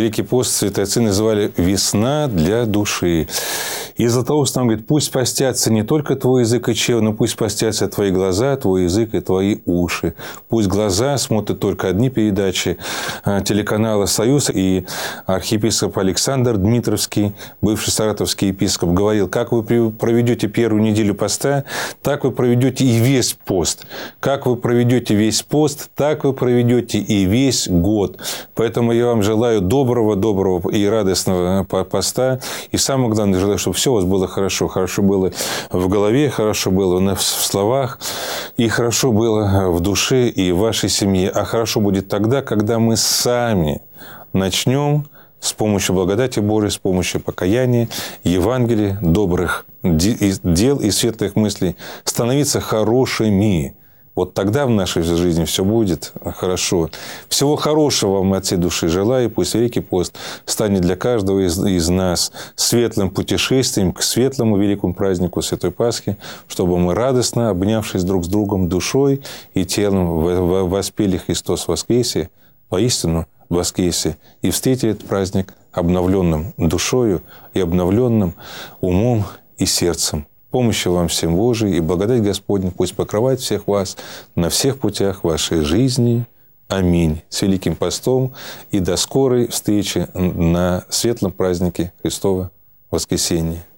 Великий пост святые отцы называли «весна для души». И Златоуст нам говорит: пусть постятся не только твой язык и чрево, но пусть постятся твои глаза, твой язык и твои уши. Пусть глаза смотрят только одни передачи телеканала «Союз». И архиепископ Александр Дмитровский, бывший саратовский епископ, говорил: как вы проведете первую неделю поста, так вы проведете и весь пост. Как вы проведете весь пост, так вы проведете и весь год. Поэтому я вам желаю доброго и радостного поста. И самое главное, желаю, чтобы все у вас было хорошо. Хорошо было в голове, хорошо было в словах, и хорошо было в душе и в вашей семье. А хорошо будет тогда, когда мы сами начнем с помощью благодати Божией, с помощью покаяния, Евангелия, добрых дел и светлых мыслей становиться хорошими. Вот тогда в нашей жизни все будет хорошо. Всего хорошего вам от всей души желаю. Пусть Великий пост станет для каждого из нас светлым путешествием к светлому великому празднику Святой Пасхи, чтобы мы радостно, обнявшись друг с другом душой и телом, воспели «Христос воскресе», воистину воскресе, и встретили этот праздник обновленным душою и обновленным умом и сердцем. Помощи вам всем Божией и благодать Господня пусть покрывает всех вас на всех путях вашей жизни. Аминь. С Великим постом и до скорой встречи на светлом празднике Христова Воскресения.